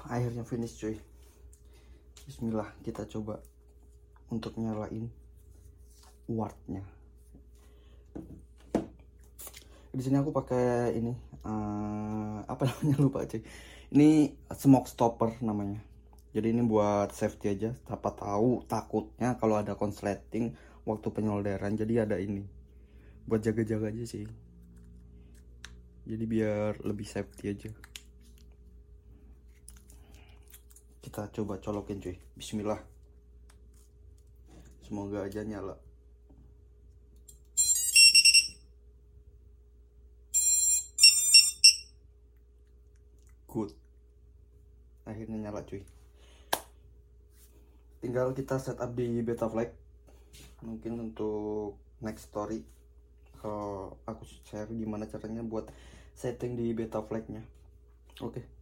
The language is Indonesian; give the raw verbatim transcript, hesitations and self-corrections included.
akhirnya finish cuy. Bismillah, kita coba untuk nyalain wardnya. Di sini aku pakai ini uh, apa namanya lupa cuy. Ini smoke stopper namanya. Jadi ini buat safety aja. Siapa tahu takutnya kalau ada konsleting waktu penyolderan, jadi ada ini buat jaga-jaga aja sih. Jadi biar lebih safety aja. Kita coba colokin cuy. Bismillah. Semoga aja nyala. Good. Akhirnya nyala cuy. Tinggal kita setup di Betaflight. Mungkin untuk next story kalau aku share gimana caranya buat setting di Betaflightnya. Oke.